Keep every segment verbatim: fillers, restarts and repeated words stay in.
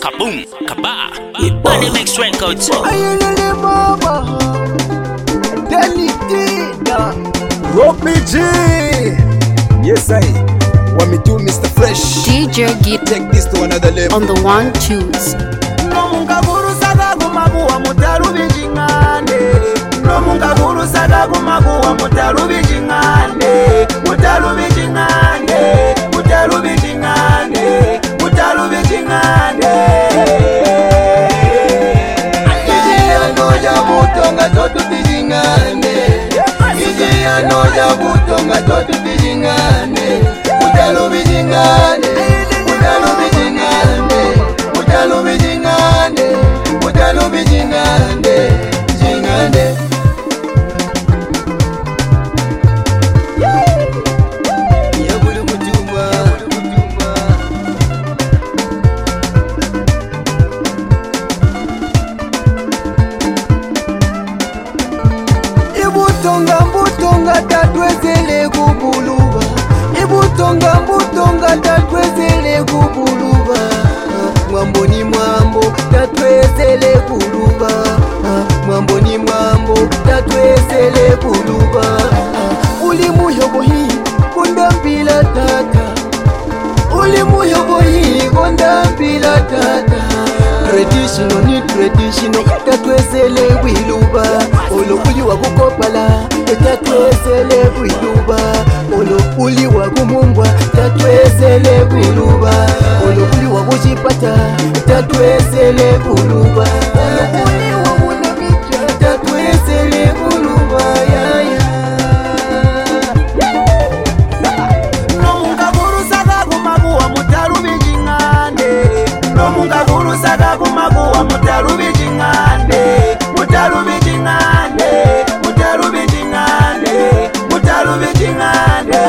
Kaboom, kaba. Money makes records. Ayelele mama, Delitina, Robbie G. Yes I, what me do, Mister Fresh. D J Git Take this to another level. on the one twos. Nomunga guru sada gumaguwa mutarubi jingane. Nomunga guru sada gumaguwa mutarubi jingane. Mutarubi jingane. Mutarubi jingane. Mutarubi jingane. Butonga totu tijingane, iji anoja butonga totu tijingane, utalu bijingane, utalu bijingane, utalu bijingane, utalu bijingane, jingane. Ya bulu kutumba, Ibutonga mbutonga tatwezele kubuluba, Ibutonga mbutonga tatwezele kubuluba, Mwambo ni mwambo tatwezele kuluba, Mwambo ni mwambo tatwezele kuluba. Uli muyobo hii konda mpila tata, Uli muyobo hii konda mpila tata. Traditional ni traditional tatwezele kwiluba, Olo uli wa kukopala tatwezele kwiluba, Olo uli wa kumumbwa tatwezele kwiluba, Olo uli wa kuchipata tatwezele kuluba, Olo uli wa kunamija tatwezele kuluba. Ya ya Nomunga guru sada kumaguwa mutarubi jingane, Nomunga guru sada kumaguwa mutarubi jingane, Mutarubi jingane, mutarubi jingane, mutarubi jingane.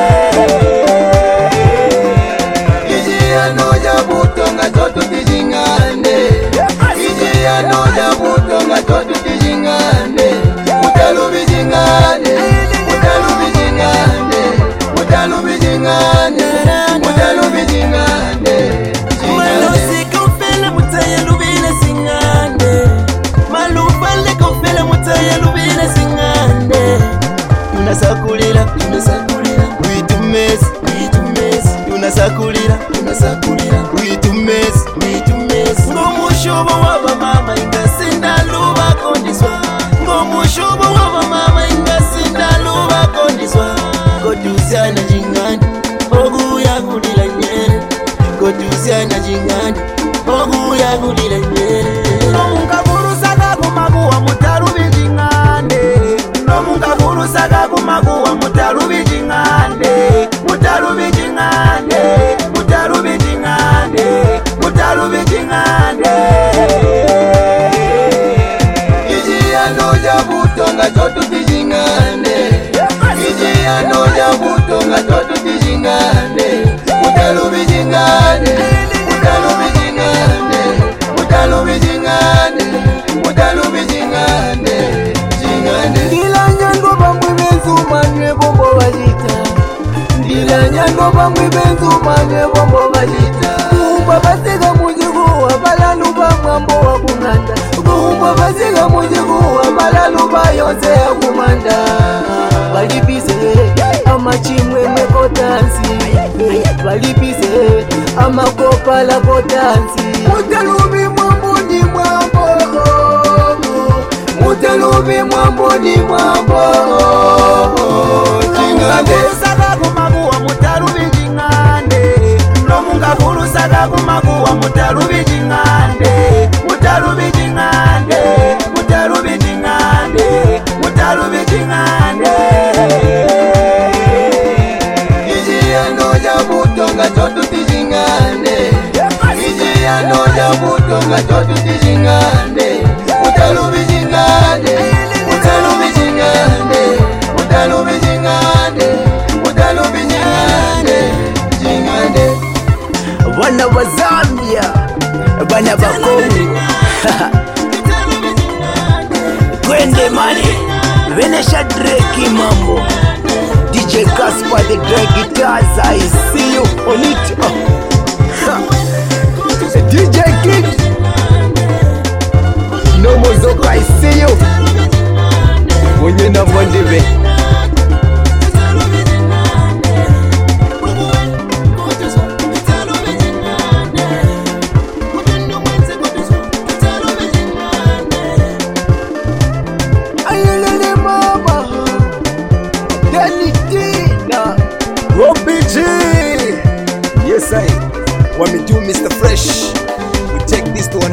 Iji anoja butonga totu tijingane, Iji anoja butonga totu tijingane, mutarubi jingane, mutarubi jingane, mutarubi jingane, mutarubi jingane, jingane. Kofele mutaya lubile singane, malubale kofele mutaya lubile singane. Tunasakulira, tunasakulira, witumesi, witumesi. Tunasakulira, tunasakulira, witumesi, witumesi. Ngomushobo waba mama ingasinda luba kondiswa, Ngomushobo waba mama ingasinda luba kondiswa. Kotusiana jingani, ogu ya kulila nyere, Kotusiana jingani, ogu ya kulila nyere. Nomunga guru sada kumaguwa mutarubi jingane, Nomunga guru sada kumaguwa mutarubi jingane, Mutarubi jingane, mutarubi jingane, mutarubi jingane. Iji anoja butonga totu tijingane, Iji anoja butonga totu tijingane, Mutarubi jingane, mutarubi jingane, mutarubi jingane, mutarubi jingane, jingane. Ndila nyango bamwe benzu manye bombo wajita, Ndila nyango bamwe benzu manye bombo wajita. Kuhumba basega mujigu wa balaluba mwambo wa kunganda, Kuhumba basega mujigu wa balaluba yonze ya kumanda. Balipize amachimwe mekotansi, Balipize amakopala kotansi. Mutalubi mwambo ni mwambo, Mutalubi mwambo ni mwambo, jingane. Sada kumaguwa mutarubi jingane, Nomunga guru sada kumaguwa mutarubi jingane, Mutarubi jingane, mutarubi jingane, mutarubi jingane. Iji anoja butonga totu tijingane, Iji anoja butonga totu tijingane, Mutarubi jingane, mutarubi jingane, mutarubi jingane, mutarubi jingane, jingane. Bana wa Zambia, bana ba Kongo, Kwende mani, Venesha Drake mambo, D J Casper the Drake guitars, I see you on it. D J Kid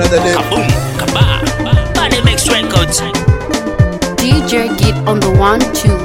another day. Kaboom, kaba. Body Mix Records. D J Git on the one two.